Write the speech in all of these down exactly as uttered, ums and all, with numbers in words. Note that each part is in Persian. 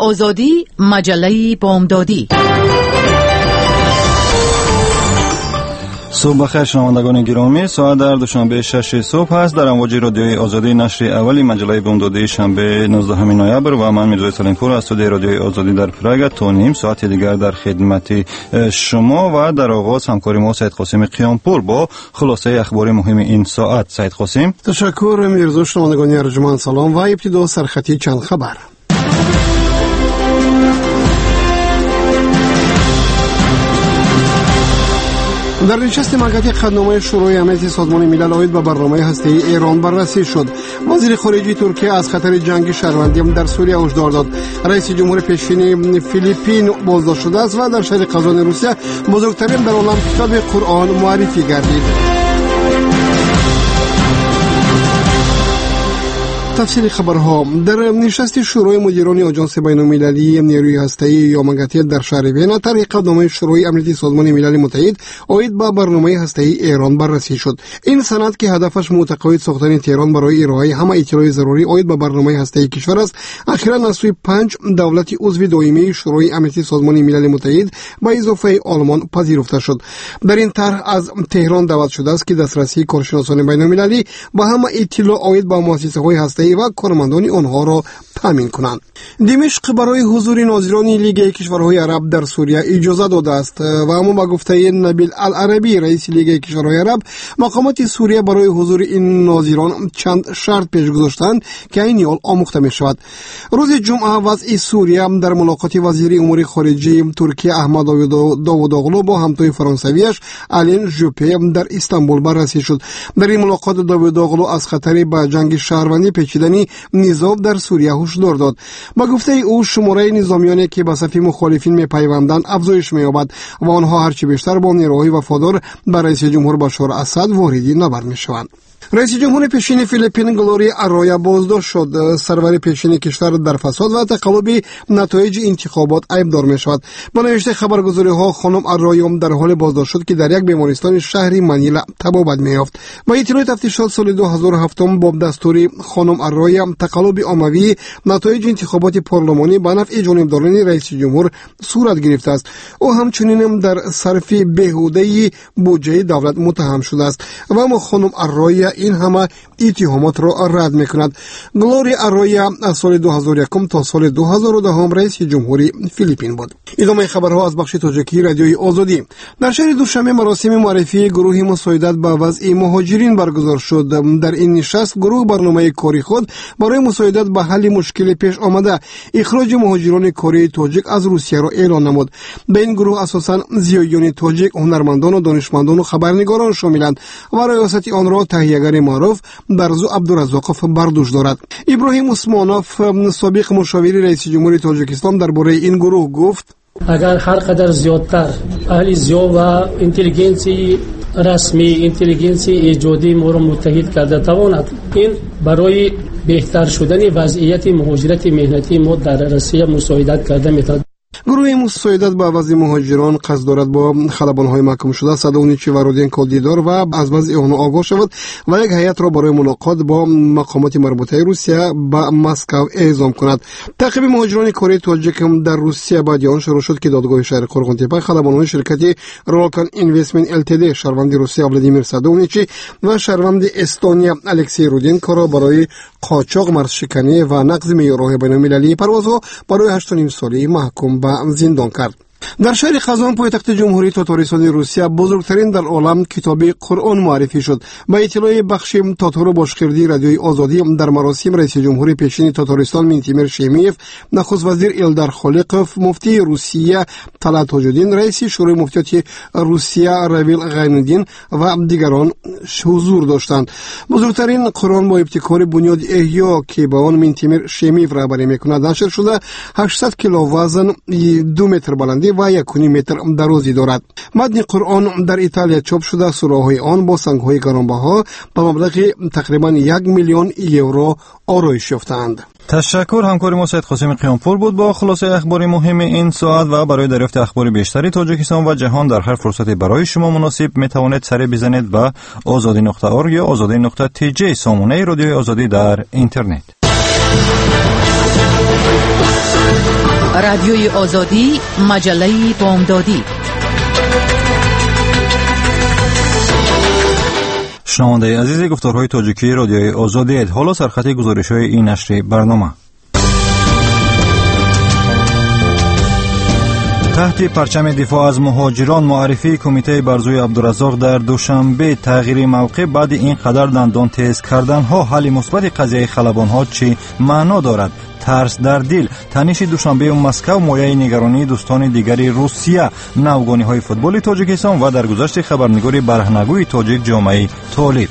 آزادی، مجله بامدادی. صبح بخیر شنوندگان گرامی، ساعت در دوشنبه شش صبح است. در امواج رادیوی آزادی نشر اولی مجله بامدادی شنبه نوزدهم نوامبر و من میرزا سالمپور از استودیوی رادیوی آزادی در پراگ تا نیم ساعت دیگر در خدمت شما و در آغاز همکاری ما سید قاسم قیامپور با خلاصه اخبار مهم این ساعت. سید قاسم. تشکر میرزا. شنوندگان ارجمند سلام و ابتدا سرخطی چند خبر. در نشست مقطعی قدنامه شورای امنیت سازمان ملل آید به برنامه هسته‌ای ایران بررسی شد. وزیر خارجه ترکیه از خطر جنگ شهروندی در سوریه هشدار داد. رئیس جمهور پیشین فیلیپین بازداشت شده است و در شهر قزان روسیه بزرگترین در عالم کتاب قرآن معرفی گردید. تفصیل خبرها. در نشست شورای مدیران آژانس بین‌المللی نیروی هسته‌ای یا مقطعی در شهر وین طرح قدنامه شورای امنیتی سازمان ملل متحد آید به برنامه هسته‌ای ایران بررسی شد. این سند که هدفش متقاعد ساختن تهران برای ارائه همه اطلاعات ضروری آید به برنامه هسته‌ای کشور است، اخیراً از سوی پنج دولت عضو دائمی شورای امنیتی سازمان ملل متحد به اضافه آلمان پذیرفته شد. در این طرح از تهران دعوت شده است که دسترسی کارشناسان بین‌المللی به همه اطلاعات آید به مؤسسه‌های هسته‌ای و کارمندان آنها را تامین کنند. دمشق برای حضور ناظران لیگ کشورهای عرب در سوریه اجازه داده است و اما با گفته نبیل العربی رئیس لیگ کشورهای عرب، مقامات سوریه برای حضور این ناظران چند شرط پیش گذاشتند که این یال آموخته می شود. روز جمعه وضع سوریه در ملاقات وزیر امور خارجه ترکیه احمد داووداغلو با همتای فرانسویش آلن ژوپه در استانبول بررسی شد. در این ملاقات داووداغلو از خطر به جنگ شهروندی پیچیدن نظام در سوریه هشدار داد. با گفته او شماره نظامیانی که به صف مخالفین میپیوندند افزایش می‌یابد و آنها هرچی بیشتر با نیروهای وفادار به رئیس جمهور بشار اسد واردی نبرد می‌شوند. رئیس جمهور پیشین فیلیپین گلوریا ارایا بازداشت شد. سرور پیشین کشور در فساد و تقلب نتایج انتخابات ایبدار می شود. با نوشته خبرگزاری ها خانم ارایا در حال بازداشت شد که در یک بیمارستان شهری منیلا تبابت می یافت. با اطلاع تفتیشات سال دو هزار و هفت با دستور خانم ارایا تقلب عمومی نتایج انتخابات پارلمانی به نفع جانبداران رئیس جمهور صورت گرفته است. او همچنین در صرف بیهوده بودجه دولت متهم شده است و اما خانم ارایا این همه اتهامات را رد میکند. گلوریا ارایا از سال دو هزار و یک تا سال دو هزار و ده رئیس جمهوری فیلیپین بود. ادامه خبرها از بخش تاجیکی رادیوی آزادی. در شهر دوشنبه مراسم معرفی گروه مساعدت به وضع مهاجرین برگزار شد. در این نشست گروه برنامه کاری خود برای مساعدت به حل مشکل پیش آمده اخراج مهاجران کره تاجیک از روسیه را اعلان نمود. به این گروه اساساً زیایان تاجیک، هنرمندان و دانشمندان و خبرنگاران شاملند و ریاست آن را تهیه‌گر معروف برزو عبدالرزاقوف بر دوش دارد. ابراهیم عثمانوف سابق مشاور رئیس جمهوری تاجیکستان درباره این گروه گفت: اگر هر قدر زیادتر اهل زیاد و اینتلیجنسی رسمی، اینتلیجنسی ایجادی ما را متحد کرده تواند این برای بهتر شدن وضعیت مهاجرت مهنتی ما در روسیه مساعدت کرده میتواند. گروه مساعدت به وضع مهاجران قصد دارد با خلبان‌های محکوم شده صدونیچی و رودینکو دیدار و از وضع آنها آگاه شود و یک هیئت را برای ملاقات با مقامات مربوطه روسیه به مسکو اعزام کند. تعقیب مهاجران کره تاجیک در روسیه بعد آن شروع شد که دادگاه شهر قرغن‌تپه خلبان‌های شرکت رولکان اینوستمنت ال تی دی شهروند روسیه ولادیمیر صدونیچی و شهروند استونیا الکسی رودینکو را برای قاچاق، مرزشکنی و نقض معیارهای بین‌المللی پروازها برای هشت و نیم ساله محکوم به زندان کرد. در شهر قزان پایتخت جمهوری تاتاریستان روسیه بزرگترین در عالم کتاب قرآن معرفی شد. با اطلاع بخش تاتار باشکردی رادیوی آزادی در مراسم رئیس جمهور پیشین تاتارستان منتیمر شیمیف، نخست وزیر ایلدار خالقوف، مفتی روسیه طلعت تاج‌الدین، رئیس شورای مفتیات روسیه راویل غین‌الدین و دیگران حضور داشتند. بزرگترین قرآن با ابتکار بنیاد احیا که با آن منتیمر شیمیف رهبری میکند نشر شده هشتصد کیلو وزن، دو متر بلندی و یک و نیم متر درازی دارد. متن قرآن در ایتالیا چاپ شده. سوراخ‌های آن با سنگ‌های گرانبها به مبلغ تقریبا یک میلیون یورو آرایش یافتند. تشکر. همکار ما سید قاسم قیامپور بود با خلاصه اخبار مهم این ساعت و برای دریافت اخبار بیشتری تاجیکستان و جهان در هر فرصتی برای شما مناسب میتوانید سر بزنید به آزادی نقطه اور یا آزادی نقطه تی جی سامانه رادیوی آزادی در اینترنت. رادیوی آزادی، مجله بامدادی. شنونده عزیز، گفتارهای تاجیکی رادیوی آزادی. حالا سرخط گزارش‌های این نشر برنامه. تحت پرچم دفاع از مهاجران، معرفی کمیته برزوی عبدالرزاق در دوشنبه. تغییر موقع بعد این قدر دندان تیز کردن ها، حل مثبت قضیه خلبان ها چی معنا دارد؟ ترس در دل. تنش دوشنبه و مسکو مایه نگرانی دوستان دیگری روسیه. نوگانی های فوتبال تاجیکستان و در گذشت خبرنگار برهنگوی تاجیک جامعه طالب.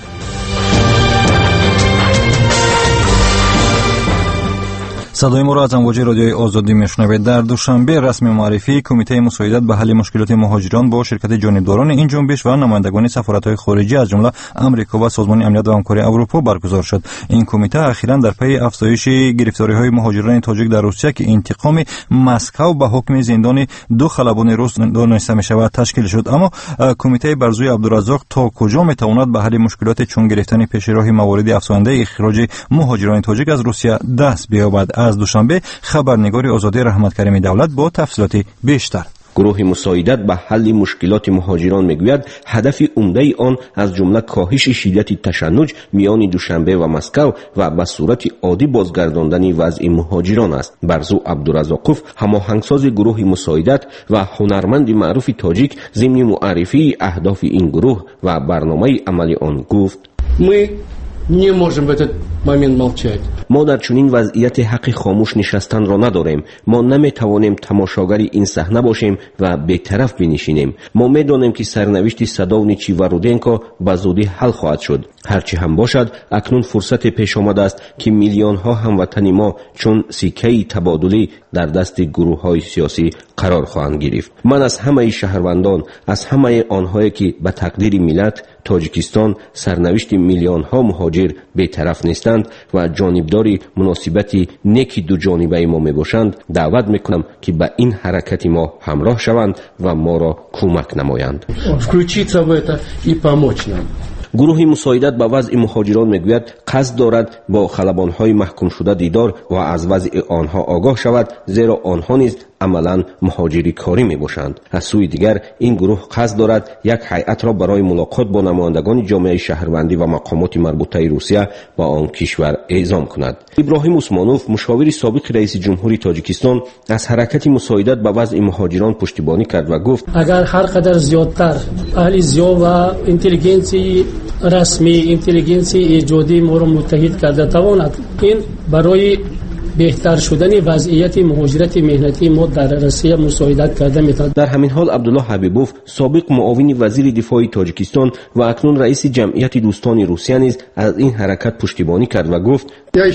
صدای ما را از امواج رادیوی آزادی میشنوید. در دوشنبه رسمی معرفی کمیته مساعدت به حل مشکلات مهاجران با شرکت جانبداران این جنبش و نمایندگان سفارت‌های خارجی از جمله آمریکا و سازمان امنیت و همکاری اروپا برگزار شد. این کمیته اخیراً در پی افزایش گرفتاری‌های مهاجران تاجیک در روسیه که انتقام مسکو به حکم زندان دو خلبان روس دانسته می‌شود تشکیل شد. اما کمیته برزوی عبدالرزاق تا کجا می‌تواند به حل مشکلات چون گرفتن پیشراه موارد افزاینده اخراج مهاجران تاجیک از روسیه دست بیابد؟ از دوشنبه خبرنگار آزادی رحمت کریمی دولت با تفصیلات بیشتر. گروه مساعدت به حل مشکلات مهاجران میگوید هدف عمده آن از جمله کاهش شدت تشنج میان دوشنبه و مسکو و به صورت عادی بازگرداندن وضع مهاجران است. برزو عبدالرزاقوف، هماهنگساز گروه مساعدت و هنرمند معروف تاجیک، ضمن معرفی اهداف این گروه و برنامه عملی آن گفت: ما не можем в этот момент молчать. ما در چنین وضعیت حق خاموش نشستن را نداریم. ما نمیتوانیم تماشاگر این صحنه باشیم و بی‌طرف بنشینیم. ما میدانیم که سرنوشت ساداونیچی و رودنکو به زودی حل خواهد شد. هرچی هم باشد اکنون فرصت پیش آمده است که میلیون ها هموطن ما چون سکه تبادلی در دست گروه های سیاسی قرار خواهند گرفت. من از همه شهروندان، از همه آنهایی که به تقدیر ملت تاجیکستان سرنوشت میلیون ها مهاجر بی‌طرف نیستند و جانبداری مناسبت نیکی دو جانبه ما میباشند، دعوت میکنم که به این حرکت ما همراه شوند و ما را کمک نمایند. Включиться в это и помочь нам. گروه مساعدت به وضع مهاجران میگوید قصد دارد با خلبان‌های محکوم شده دیدار و از وضع آنها آگاه شود، زیرا آنها نیز عملاً مهاجری کاری میباشند. از سوی دیگر این گروه قصد دارد یک هیئت را برای ملاقات با نمایندگان جامعه شهروندی و مقامات مربوطه روسیه با آن کشور اعزام کند. ابراهیم عثمانوف، مشاور سابق رئیس جمهوری تاجیکستان، از حرکت مساعدت به وضع مهاجران پشتیبانی کرد و گفت: اگر هر قدر زیادتر اهل زیو و اینتلیجنسی رسمی، اینتلیجنسی ایجادی ما را متحد کرده تواند این برای بهتر شدن وضعیت مهاجرت مهنتی ما در روسیه مساعدت کرده میتواند. در همین حال عبدالله حبیبوف، سابق معاون وزیر دفاع تاجیکستان و اکنون رئیس جمعیت دوستان روسیه نیز از این حرکت پشتیبانی کرد و گفت: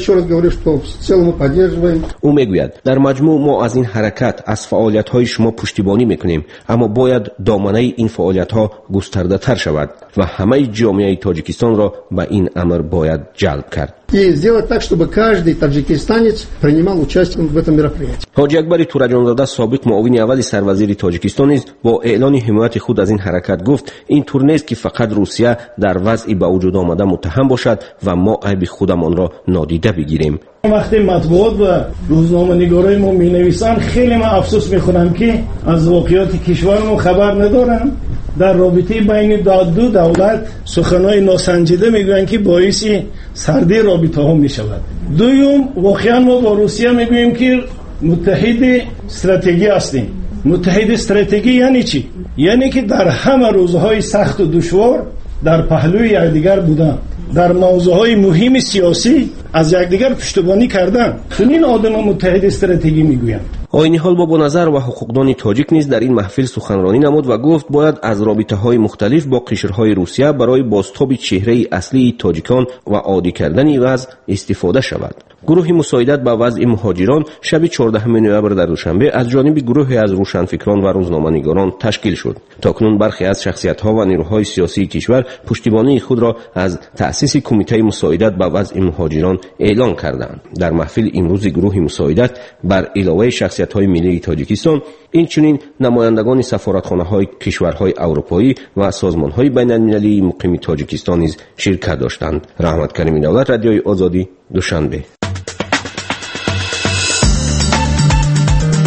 او میگوید در مجموع ما از این حرکت، از فعالیت های شما پشتیبانی میکنیم، اما باید دامنه این فعالیت ها گسترده تر شود و همه جامعه تاجیکستان را به این امر باید جلب کرد. И сделать так, чтобы каждый таджикистанец принимал участие в этом мероприятии. حاجی اکبر تورجانزاده، سابق معاون اول سروزیر تاجیکستان نیز با اعلان حمایت خود از این حرکت گفت: این طور نیست که فقط روسیه در وضعی به وجود آمده متهم باشد و ما عیب خودمان را نادیده بگیریم. وقتی مطبوعات و روزنامه‌نگارای ما می‌نویسن، خیلی من افسوس می‌خورم که از واقعیات کشورمون خبر ندارن. در رابطه بین دو دولت سخنهای ناسنجیده میگویند که باعث سردی رابطه ها میشود. دوم، واقعا ما با روسیه میگوییم که متحد استراتژی هستیم. متحد استراتژی یعنی چی؟ یعنی که در همه روزهای سخت و دشوار در پهلوی یکدیگر بودن، در موضوعهای مهم سیاسی از یکدیگر پشتیبانی کردن. چنین آدم متحد استراتژی میگویند. آینی حال با نظر و حقوقدان تاجیک نیز در این محفل سخنرانی نمود و گفت باید از رابطه‌های مختلف با قشرهای روسیه برای بازتاب چهره اصلی تاجیکان و عادی کردن وضع استفاده شود. گروه مساعدت به وضع مهاجران شب چهاردهم نوامبر در دوشنبه از جانب گروهی از روشنفکران و روزنامه‌نگاران تشکیل شد. تاکنون برخی از شخصیت‌ها و نیروهای سیاسی کشور پشتیبانی خود را از تأسیس کمیته مساعدت به وضع مهاجران اعلان کردند. در محفل امروز گروه مساعدت بر علاوه شخصیت‌های ملی تاجیکستان، این چنین نمایندگان سفارتخانه‌های کشورهای اروپایی و سازمان‌های بین‌المللی مقیم تاجیکستان نیز شرکت داشتند. رحمت کریمی دولت، رادیوی آزادی، دوشنبه.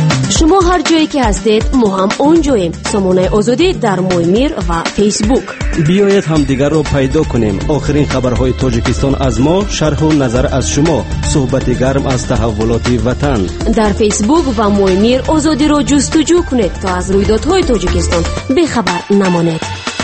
شما هر جایی که هستید ما هم اونجاییم. سامانه آزادی در مویمیر و فیسبوک. بیایید هم دیگر رو پیدا کنیم. آخرین خبرهای تاجیکستان از ما، شرح و نظر از شما، صحبت گرم از تحولات وطن. در فیسبوک و مویمیر آزادی رو جستجو کنید تا از رویدادهای تاجیکستان بخبر نمانید.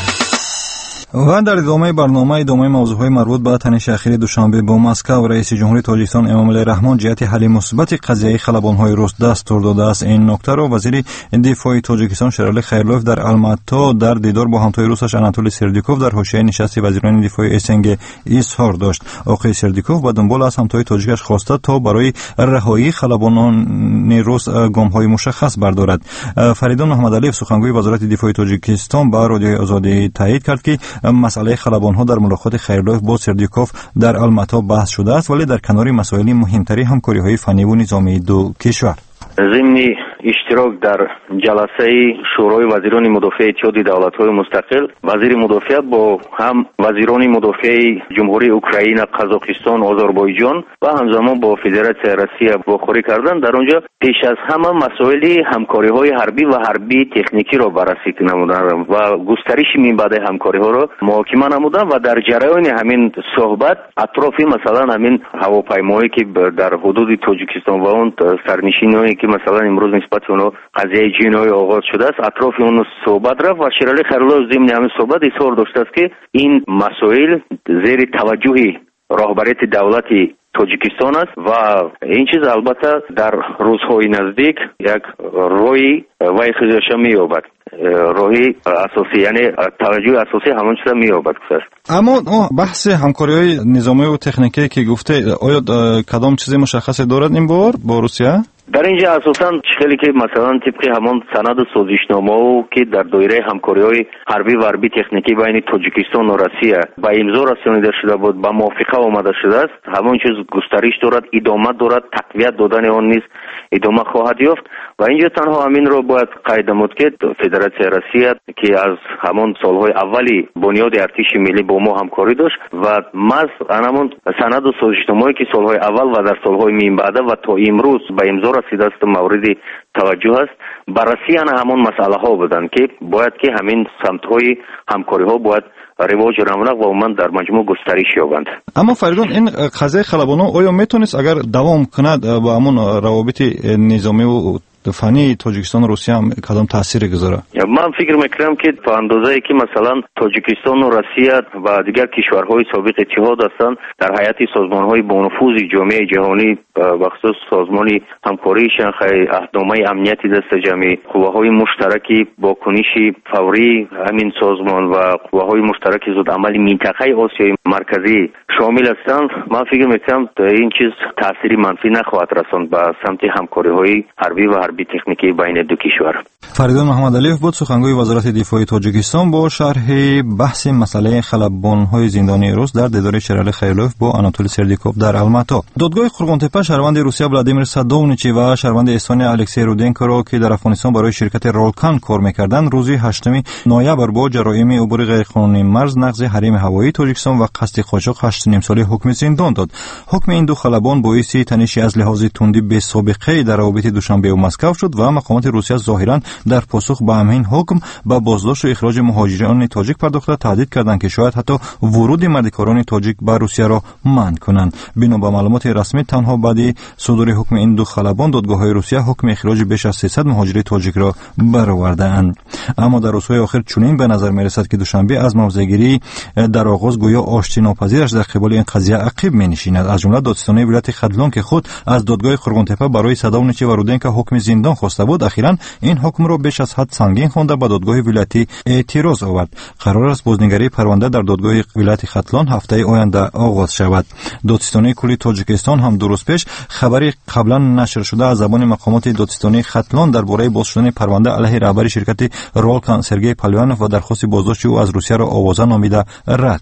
و در ادامه برنامه ادامه موضوعهای مربوط به تنش اخیر دوشنبه با مسکو، رئیس جمهوری تاجیکستان امامعلی رحمان جهت حل مثبت قضیه خلبان‌های روس دستور داده است. این نکته را وزیر دفاع تاجیکستان شرالک خیرلوف در الماتا در دیدار با همتای روسش آناتولی سردیکوف در حاشیه نشست وزیران دفاع اسنگ اظهار داشت. آقای سردیکوف به دنبال از همتای تاجیکش خواسته تا برای رهایی خلبانان روس گام‌های مشخص بردارد. فریدون محمدعلی سخنگوی وزارت دفاع تاجیکستان با رادیوی آزادی تایید کرد که مسئله خلبان‌ها در ملاقات خیرلوف با سردیکوف در الماتا بحث شده است، ولی در کنار مسائل مهمتری همکاری‌های فنی و نظامی دو کشور. ضمن اشتراک در جلسه شورای وزیران مدافع اتحاد دولت‌های مستقل، وزیر مدافعت با هم وزیران مدافع جمهوری اوکراین، قزاقستان، آذربایجان و همزمان با فدراسیون روسیه واخوری کردند. در آنجا پیش از همه مسائل همکاری‌های حربی و حربی تکنیکی را بررسی نمودند و گسترش منبع همکاری‌ها را محاکمه نمودند و در جریان همین صحبت اطراف مثلا همین هواپیمایی که در حدود تاجیکستان و اون سرنشینانی که مثلا امروز نسبت به اونها قضیه جنایی آغاز شده است، اطراف اون صحبت رفت و شرالک خیرلوف ضمن همین صحبت اظهار داشته است که این مسائل زیر توجه راهبریت دولت تاجیکستان است و این چیز البته در روزهای نزدیک یک روی وای خیزش می‌یابد. راهی اساسی یعنی توجه اساسی همون چیزا می‌یابد. اما بحث همکاری‌های نظامی و تکنیکی که گفته، آیا کدام چیز مشخصی دارد این بار با روسیه؟ در اینجا اساساً خیلی که مثلا طبق همان سند سازشنامه او که در دایره همکاری‌های حربی و حربی تکنیکی بین تاجیکستان و روسیه با امضا رسانیده شده بود، با موافقه آمده شده است، همون چیز گسترش دارد، ادامه دارد، تقویت دادن آن نیز ادامه خواهد یافت و اینجا تنها همین رو باید قید نمود که فدراسیون روسیه که از همان سالهای اولی بنیاد ارتش ملی با ما همکاری داشت و مز همون سند سازشنامه‌ای که سالهای اول و در سالهای میم بعد و تا امروز با امضا رسیده است مورد توجه است. بررسی همون مسئله ها بودن که باید که همین سمت های همکاری ها باید رواج رونق و عموما در مجموع گسترش یابند. اما فریدون، این قضیه خلبان‌ها آیا میتونست اگر دوام کند با همون روابط نظامی و فنی تاجیکستان و روسیه هم کدام تاثیر گذاره؟ من فکر میکنم که تا اندازه‌ای که مثلا تاجیکستان و روسیه و دیگر کشورهای سابق اتحاد هستند در هیئت سازمان‌های با نفوذ جامعه جهانی بخصوص سازمان همکاری شنغهای، اهدامه امنیتی دست جمعی، قواهای مشترک با کنش فوری همین سازمان و قواهای مشترک زود عمل منطقه آسیای مرکزی شامل هستند، من فکر میکنم این چیز تأثیری منفی نخواهد رساند به سمت همکاری‌های حربی و حربی تکنیکی بین دو کشور. فریدون محمدعلیف بود سخنگوی وزارت دفاع تاجیکستان با شرح بحث مسئله خلبان‌های زندانی روس در دیدار شرالک خیرلوف با آناتولی سردیکوف در الماتا. دادگاه قرغن‌تپه شهروند روسیه ولادیمیر سادونیچی و شهروند استونیا الکسی رودنکو را که در افغانستان برای شرکت رولکان کار می‌کردند روز هشتم نوامبر با جرایم عبور غیرقانونی مرز، نقض حریم هوایی تاجیکستان و قصد قاچاق هشت و نیم ساله حکم زندان داد. حکم این دو خلبان باعث تنشی از لحاظ تندی به سابقه در روابط دوشنبه و مسکو شد و مقامات روسیه ظاهراً در پاسخ به همین حکم با بازداشت و اخراج مهاجران تاجیک پرداخته تهدید کردند که شاید حتی ورود مردکاران تاجیک به روسیه را منع کنند. بنا به معلومات رسمی تنها بعد صدور حکم این دو خلبان دادگاه‌های روسیه حکم اخراج بیش از سیصد مهاجر تاجیک را برآورده‌اند. اما در روزهای آخر چنین به نظر می‌رسد که دوشنبه از موضع‌گیری در آغاز گویا آشتی ناپذیرش در قبال این قضیه عقب می‌نشیند. از جمله دادستانی ولایت خدلان که خود از دادگاه قرغن‌تپه برای سادونیچی و رودنکو حکم زندان خواسته بود، اخیراً این حکم را بیش از حد سنگین خوانده به دادگاه ولایتی اعتراض آورد. قرار است بازنگری پرونده در دادگاه ولایت خدلان هفته آینده آغاز شود. دادستانی کلی تاجیکستان هم دو روز پیش خبری قبلا نشر شده از زبان مقامات دادستانی خدلان درباره باز شدن پرونده علیه رهبر شرکت رولکان سرگئی پالیوانوف و درخواست بازداشت او از روسیه را آوازه نامیده رد کرد.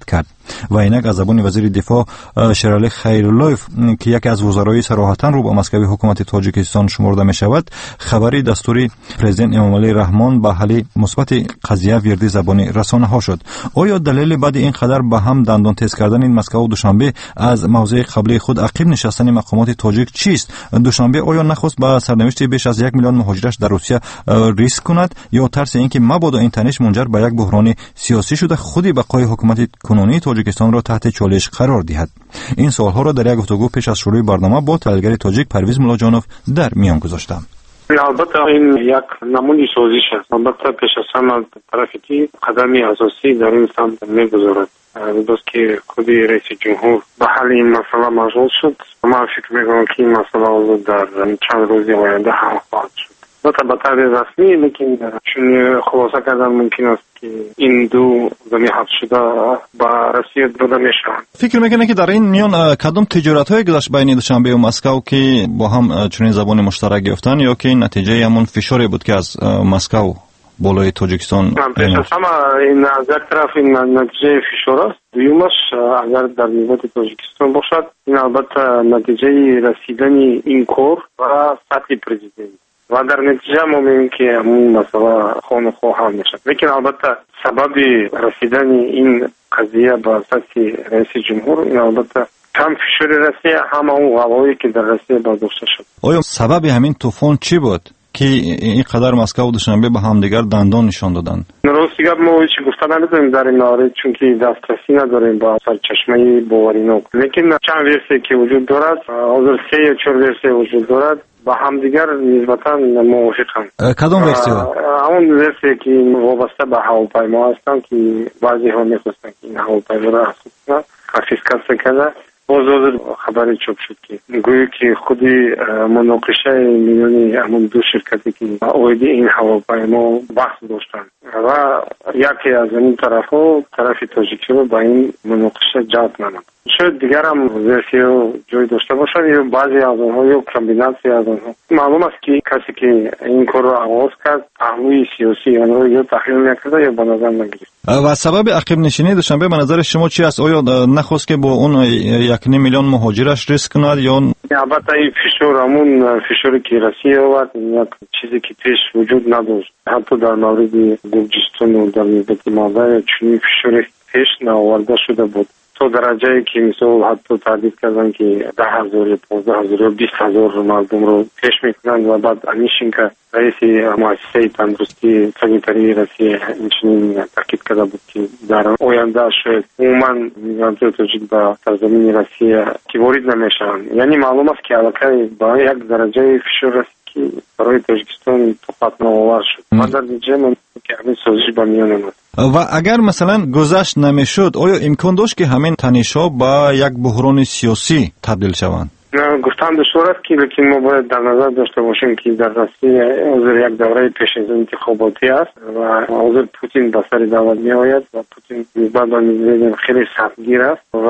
و اینک از زبان وزیر دفاع شیرعلی خیراللهیف که یکی از وزرای صراحتاً رو با مسکوی حکومت تاجیکستان شمرده می شود، خبری دستوری پرزیدنت امامعلی رحمان به حل مثبت قضیه ویردی زبانی رسانه ها شد. آیا دلیل بعد این قدر به هم دندان تیز کردن این مسکو و دوشنبه از موضع قبلی خود عقب نشستن مقامات تاجیک چیست؟ دوشنبه آیا نخست به سرنوشت بیش از یک میلیون مهاجرش در روسیه ریسک کند یا ترس اینکه مبادا این تنش منجر به یک بحران سیاسی شده خودی بقای حکومت کنونی تاجیکستان را تحت چالش قرار دهد؟ این سوالها را در یک گفتگو پیش از شروع برنامه با تحلیلگر تاجیک پرویز ملاجانوف در میان گذاشتم. البته این یک نمونه سازش است. البته پیش از همه طرفی که قدمی اساسی در این سمت میگذارد. دوست که خودی رئیس جمهور به حل این مسئله مشغول شد. من فکر میکنم که این مسئله در چند روزی آینده حل خواهد شد. البته به طور رسمی لیکن چون خلاصه کردن ممکن است که این دو زمین حل شده به روسیه داده میشوند. فکر میکنه که در این میان کدام تجارت های گذشت بین دوشنبه و مسکو که با هم چنین زبان مشترک گرفتن یا که نتیجه همون فشاری بود که از مسکو بالای تاجیکستان پیش از همه این از یک طرف این نتیجه فشار است، دویمش اگر در نوبت تاجیکستان باشد این البته نتیجه رسیدن این کار و سطح پرزیدنت و در نتیجه ما می‌بینیم که همون مسئله خانه خواه حل میشد. لیکن البته سبب رسیدن این قضیه به سطح رئیس جمهور این البته کم فشار روسیه هم اون قواعدی که در روسیه برداشته شد. آیا سبب همین طوفان چی بود که این قدر مسکو و دوشنبه به هم دیگر دندان نشان دادن؟ راستی گپ ما هیچ گفتن نداریم در این مورد چون که دسترسی نداریم با سرچشمه باورینو. لیکن چند ورسیه که وجود دارد، حاضر سه یا چهار ورسیه وجود دارد با هم دیگر نسبتا موافقم. کدام ورسیه؟ اون ورسیه که وابسته به هواپیما هستن که بعضی ها میخواستن که این هواپیما را کنفیسکاسیون کنه. باز خبری چوب شد که گویی که خودی مناقشه میانی همون دو شرکتی که اویدی این هواپیما بحث داشتن و یکی از این طرف ها طرف تاجیکی رو با این مناقشه جلب نمود. شاید دیگر هم ورسیه جای داشته باشن یا بعضی از اونها یا کامبیناسی از اونها. معلوم است که کسی که این کار رو آغاز کرد پهلوی سیاسی آن رو یا تحلیل نکرده یا به نظر نگرفت. و سبب عقب نشینی دوشنبه به نظر شما چی است؟ آیا نخواست که با اون یک میلیون مهاجرش ریسک کند یا البته این فشار همون فشاری که روسیه آورد یک چیزی که پیش وجود نداشت. حتی در مورد گرجستان و در نوبت ماده چنین فشاری پیش نآورده شده بود. تو درجه که مثلا حتی تعدید کردن که ده هزار پانزده هزار و بیست هزار مردم رو پیش میکنند و بعد انیشین که رئیس مؤسسه تندرستی سانیتری روسیه اینچنین تاکید کرده بود که در آینده شاید عموما میگرانت‌های تاجیک به سرزمین روسیه که وارد نمیشن. یعنی معلوم است که علاقه با یک درجه فشار است که برای تاجیکستان طاقت ناآور شد. من در نتیجه من که همین سازش به میان آمد. و اگر مثلا گذشت نمیشد آیا امکان داشت که همین تنش‌ها به یک بحران سیاسی تبدیل شوند؟ گفتم دشوار است که لیکن ما باید در نظر داشته باشیم که در روسیه حاضر یک دوره پیش از انتخاباتی است و حاضر پوتین به سر دولت می آید و پوتین نسبت به میدویدن خیلی سختگیر است و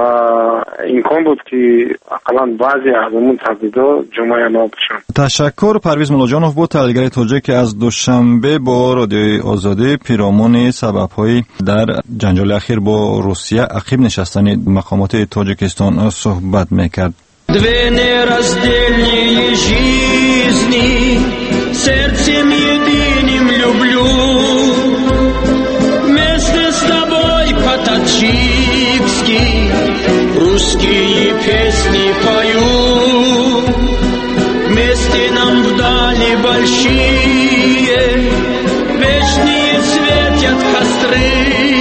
امکان بود که اقلا بعضی از اون تهدیدها جمعه ما بشن. تشکر. پرویز ملاجانوف بود تحلیلگر تاجیک که از دوشنبه با رادیوی آزادی پیرامون سبب‌های در جنجال اخیر با روسیه عقب نشستن مقامات تاجیکستان صحبت میکرد. Две нераздельные жизни сердцем единым люблю. Вместе с тобой по-таджикски русские песни пою. Вместе нам вдали большие вечные светят костры.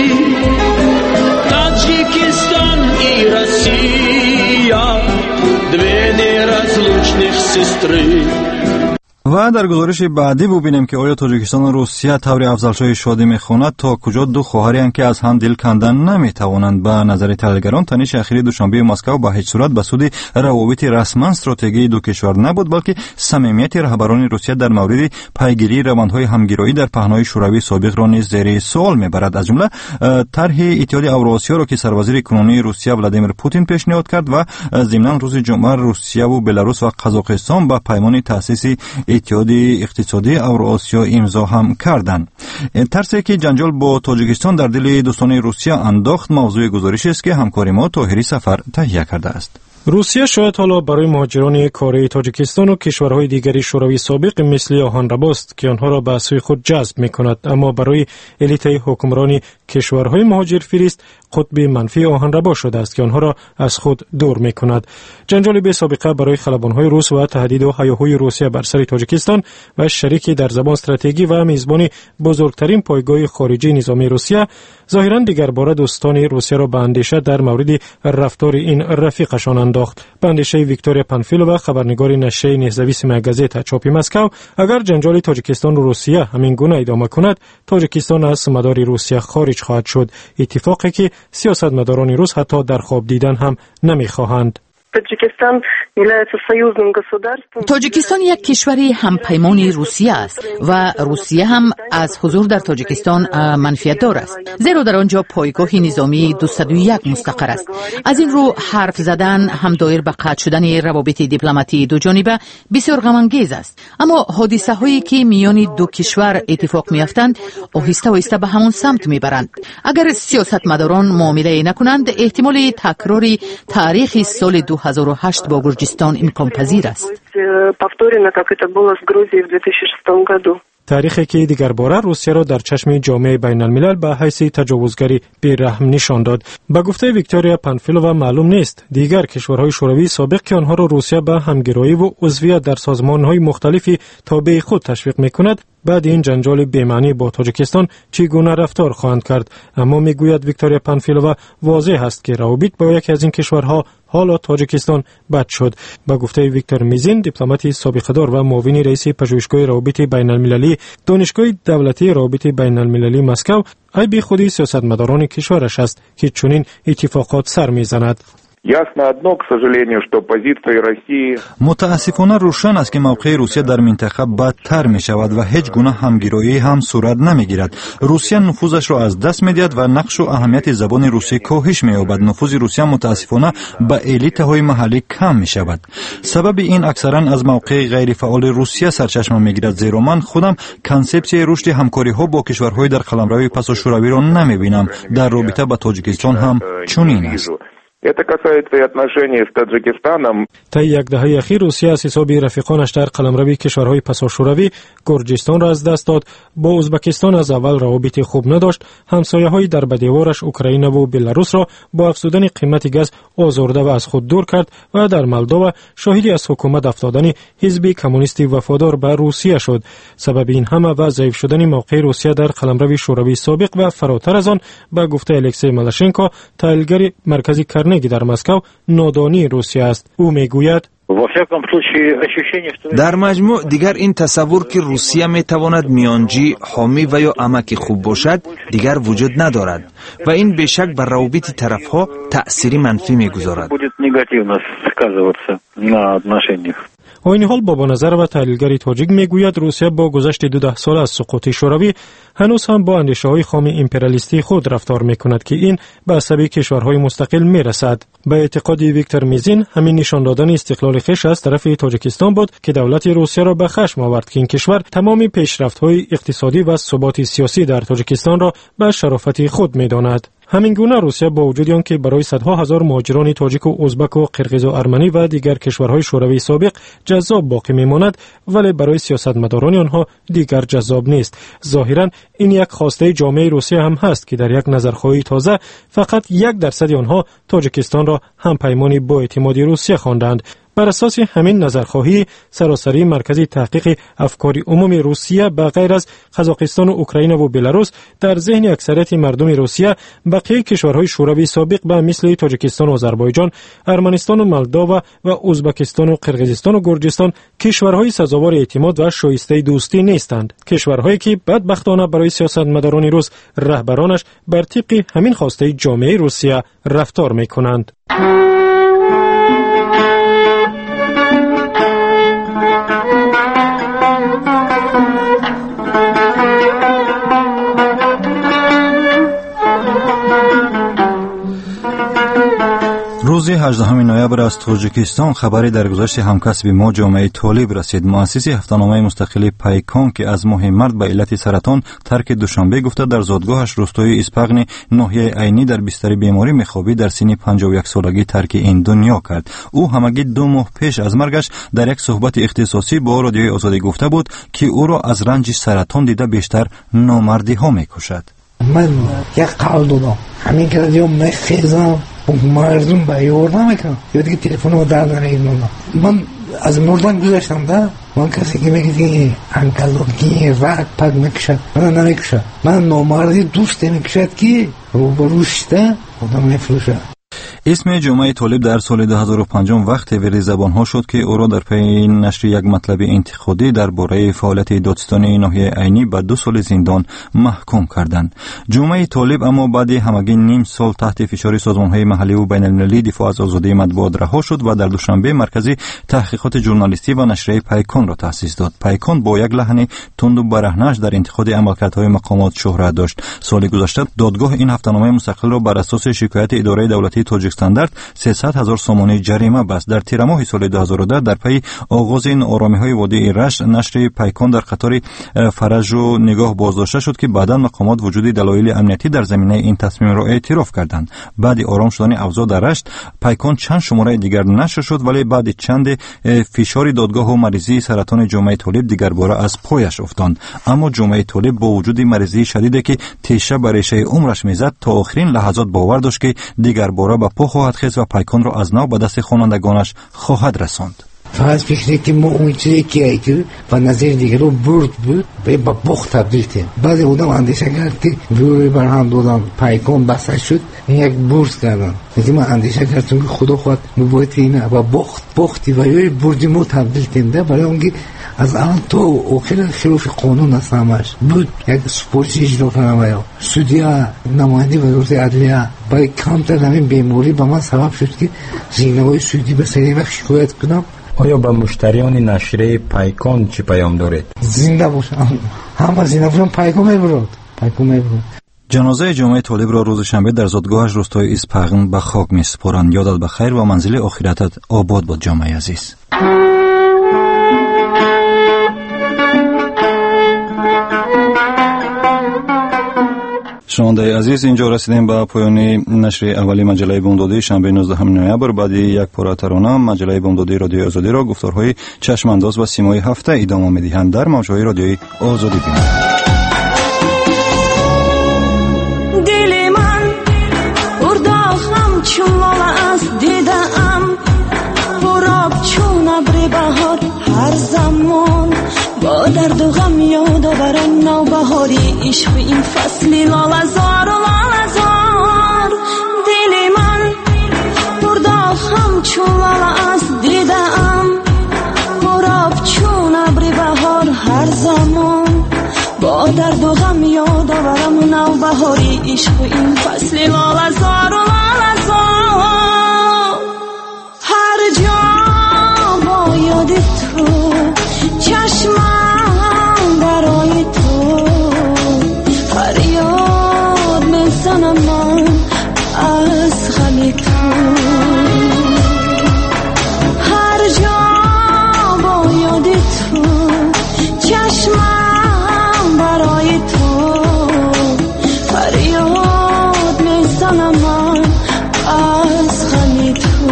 Таджикистан и Россия две неразлучных сестры. و در گزارش بعدی ببینیم که آیا تاجیکستان و روسیه طور افزایش شادی میخواند تا کجا دو خواهری که از هم دل کندن نمیتوانند. به نظر تحلیلگران تنش اخیری دوشنبه مسکو به هیچ صورت به سود روابط رسما استراتژیکی دو کشور نبود بلکه صمیمیت رهبران روسیه در مورد پیگیری روندهای همگرایی در پهنای شوروی سابق را نیز زیر سوال میبرد. از جمله طرح اتحاد اوراسیا را که سروزیر کنونی روسیه ولادیمیر پوتین پیشنهاد کرد و ضمن روز جمعه روسیه و بلاروس و قزاقستان به پیمان تأسیس اتحاد اقتصادی اوراسیا امضا هم کردند. ترسی که جنجال با تاجیکستان در دل دوستان روسیه انداخت موضوع گزارشی است که همکار ما طاهری سفر تهیه کرده است. روسیه شاید حالا برای مهاجران کره تاجیکستان و کشورهای دیگری شوروی سابق مثل آهن رباست که آنها را به سوی خود جذب می‌کند، اما برای الیت حکمرانی کشورهای مهاجر فریست قطب منفی آهن ربا شده است که آنها را از خود دور می‌کند. جنجال بی سابقه برای خلبان‌های روس و تهدید و هیاهوی روسیه بر سر تاجیکستان و شریکی در زبان استراتژیکی و میزبان بزرگترین پایگاه خارجی نظامی روسیه ظاهراً دیگر بار دوستان روسیه را به اندیشه در مورد رفتار این رفیقشان انداخت. به اندیشه ویکتوریا پانفیلووا، خبرنگار نشریه نزاویسیمه گازета چاپی مسکو، اگر جنجال تاجیکستان و روسیه همین گونه ادامه کند، تاجیکستان از مدار روسیه خارج خواهد شد، اتفاقی که سیاستمداران روس حتی در خواب دیدن هم نمیخواهند. تاجیکستان یک کشوری همپیمان روسیه است و روسیه هم از حضور در تاجیکستان منفیت دار است، زیرا در آنجا پایگاه نظامی دویست و یک مستقر است. از این رو حرف زدن هم دایر به قطع شدن روابط دیپلماتی دو جانبه بسیار غم انگیز است. اما حادثه هایی که میان دو کشور اتفاق میافتند آهسته آهسته به همون سمت میبرند. اگر سیاستمداران معامله نکنند، احتمال تکرار تاریخ سال دو هزار و هشت با گرجستان امکان پذیر است. تاریخی که دیگر باره روسیه را در چشم جامعه بین الملل به حیث تجاوزگری بی‌رحم نشان داد. به گفته ویکتوریا پانفیلووا معلوم نیست دیگر کشورهای شوروی سابق که آنها را روسیه به همگرایی و عضویت در سازمانهای مختلفی تابع خود تشویق می‌کند، بعد این جنجال بی‌معنی با تاجیکستان چگونه رفتار خواهند کرد. اما میگوید ویکتوریا پانفیلووا واضح است که روابط با یکی از این کشورها، حالا تاجیکستان، بد شد. با گفته ویکتور میزین، دیپلمات سابقه‌دار و معاون رئیس پژوهشگاه روابط بین المللی دانشگاه دولتی روابط بین المللی مسکو، ای بی خودی سیاستمداران کشورش است که چنین اتفاقات سر میزند. متاسفانه روشن است که موقع روسیه در منطقه بدتر می شود و هیچ گونه همگرایی هم صورت نمی گیرد. روسیه نفوذش را از دست می دهد و نقش و اهمیت زبان روسی کاهش می یابد. نفوذ روسیه متاسفانه به الیت های محلی کم می شود. سبب این اکثرا از موقع غیر فعال روسیه سرچشمه می گیرد، زیرا من خودم کانسپسیون رشد همکاری ها با کشورهای در قلمرو پس شوروی را نمی بینم. در رابطه با تاجیکستان هم چنین است. Это касается и отношений с Таджикистаном. تا یک دهه اخیر روسیه از حساب رفیقانش در قلمرو کشورهای پسا شوروی گرجستان را از دست داد. با ازبکستان از اول روابط خوب نداشت. همسایه‌های در بدیوارش اوکراین و بلاروس را با افزودن قیمت گاز آزرده و از خود دور کرد و در مولداوا شاهدی از حکومت افتادن حزب کمونیستی وفادار به روسیه شد. سبب این همه و ضعیف شدن موقع روسیه در قلمرو شوروی سابق و فراتر از آن، به گفته الکسی مالاشنکو، تحلیلگر مرکزی کرنگی در مسکو، نادانی روسیه است. او میگوید در مجموع دیگر این تصور که روسیه میتواند میانجی، حامی و یا امکی خوب باشد دیگر وجود ندارد و این بیشک بر روابط طرفها تأثیری منفی میگذارد. با این حال بابا نظر و تحلیلگر تاجیک میگوید روسیه با گذشت دو ده سال از سقوط شوروی هنوز هم با اندیشه‌های خام امپریالیستی خود رفتار میکند که این به عصب کشورهای مستقل میرسد. به اعتقاد ویکتور میزین، همین نشان دادن استقلال خویش از طرف تاجیکستان بود که دولت روسیه را به خشم آورد که این کشور تمام پیشرفت‌های اقتصادی و ثبات سیاسی در تاجیکستان را به شرافت خود میداند. همین گونه روسیه با وجود آنکه برای صدها هزار مهاجران تاجیک و ازبک و قرقیز و ارمنی و دیگر کشورهای شوروی سابق جذاب باقی میماند، ولی برای سیاستمداران آنها دیگر جذاب نیست. ظاهرا این یک خواسته جامعه روسیه هم هست که در یک نظرخواهی تازه فقط یک درصد آنها تاجیکستان را همپیمانی با اعتماد روسیه خواندند. بر اساس همین نظرخواهی، سراسری مرکز تحقیق افکار عمومی روسیه به غیر از قزاقستان و اوکراین و بلاروس در ذهن اکثریت مردم روسیه بقیه کشورهای شوروی سابق به مثل تاجیکستان و آذربایجان، ارمنستان و مولداوا و ازبکستان و قرقیزستان و گرجستان کشورهای سزاوار اعتماد و شایسته دوستی نیستند. کشورهایی که بدبختانه برای سیاستمداران روس رهبرانش بر طبق همین خواسته جامعه روسیه رفتار می‌کنند. روز روز هجدهم نوامبر از تاجیکستان خبری در گذشت همکسب ما جامعه طالب رسید. مؤسس هفته‌نامه مستقل پیکان که از ماه مارس به علت سرطان ترک دوشنبه گفته در زادگاهش روستای اسپغن ناحیه عینی در بستر بیماری میخوابید در سن پنجاه و یک سالگی ترک این دنیا کرد. او همگی دو ماه پیش از مرگش در یک صحبت اختصاصی با رادیوی آزادی گفته بود که او را از رنج سرطان دیده بیشتر نامردی ها میکشد. من یک قول دادم همین که دیگه میخیزم مردم بیار نمیکنم یا دیگه تلفن رو در نمیدونم. من از مردن گذاشتم ده. من کسی که میگه که انکلوگی رک پد میکشد من نمیکشد. من نامردی دوست میکشد که رو بروشته خودم میفروشد. اسم جمعه طالب در سال دو هزار و پنج وقت وری زبان ها شد که او را در پی نشر یک مطلب انتقادی درباره فعالیت دادستانی ناحیه عینی به دو سال زندان محکوم کردند. جمعه طالب اما بعد همگی نیم سال تحت فشار سازمان های محلی و بین المللی دفاع از آزادی مطبوعات رها شد و در دوشنبه مرکز تحقیقات ژورنالیستی و نشریه پیکان را تأسیس داد. پیکان با یک لحن تند و برهنه‌اش در انتقاد عملکردهای مقامات شهرت داشت. سال گذشته دادگاه این هفته‌نامه مستقل را بر اساس شکایت اداره دولتی تاجیکستان استاندارد سیصد هزار سومانی جریمه بست. در تیر ماه سال دو هزار و ده در پی آغاز ناآرامی‌های وادی رشت نشر پیکان در قطار فرج و نگاه بازداشته شد که بعداً مقامات وجود دلایل امنیتی در زمینه این تصمیم را اعتراف کردند. بعد آرام شدن اوضاع در رشت پیکان چند شماره دیگر نشر شد ولی بعد چند فشار دادگاه و مریضی سرطان جمعه طالب دیگر باره از پایش افتاند. اما جمعه طالب با وجود مریضی شدیدی که تیشه بر ریشه عمرش میزد تا آخرین لحظات باور داشت که دیگر باره به پا خواهد خیز و پیکان را از نو به دست خوانندگانش خواهد رساند. فقط فکری که ما اون چیزی که ایتو و نظر دیگر رو برد بود به با بخت تبدیل کرد. بعضی بودم اندیشه کرد که روی برهم دادم پیکان بسته شد یک بورس کردن. مثل من اندیشه کردم که خدا خواهد مباید اینه با بخت بختی و یه بردی ما تبدیل کنده برای اونگه از آن تو آخر خلاف قانون است همش بود. یک سپورتی اجرا کنم یا سودیا نماینده وزارت عدلیه برای کمتر همین بیماری به من سبب شد که زینه‌های سودی به سری وقت شکایت کنم. آیا به مشتریان نشریه پیکان چی پیام دارید؟ زنده باشم. همه زنده باشم پیکان میبرد. پیکان میبرد. جنازه جمعه طالب را روز شنبه در زادگاهش روستای اسپغن به خاک میسپارند. یادت بخیر و منزل آخرتت آباد باد جامعه عزیز. شنونده عزیز، اینجا رسیدیم به پایان نشر اولی مجله بامدادی شنبه نوزدهم نوامبر. بعد یک پاره ترانه مجله بامدادی رادیوی آزادی را گفتارهای چشم انداز و سیمای هفته ادامه می‌دهند. در موجهای رادیوی آزادی بینید. دل من ارداخم چون لاله از دیدم پراب چون ابر بهار هر زمان با درد و غم یاد آورم نوبهاری عشق این فصلی لاله‌زار و لاله‌زار. دل من پرداخم چون لاله از دیدم پراب چون ابر بهار هر زمان با درد و غم یاد آورم نوبهاری عشق این فصلی لاله‌زار و لاله‌زار. هر جا با یاد تو چشمم برای تو فریاد میزنم من از غم تو. هر جا با یاد تو چشمم برای تو فریاد میزنم من از غم تو.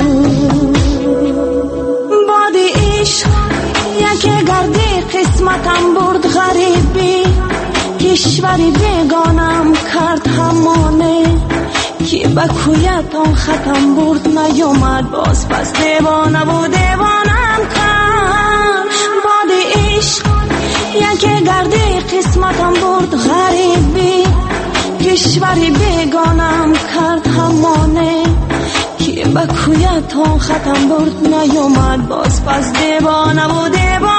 بادی عشق یکی گردی قسمتم برد غریبی کشوری بیگانم کرد همانه که به کویت آن ختم برد نیامد باز پس دیوانه و دیوانم کرد. باد عشق یکی گردی قسمتم برد غریبی کشوری بیگانم کرد همانه که به کویت آن ختم برد نیامد باز پس دیوانه و دیوانه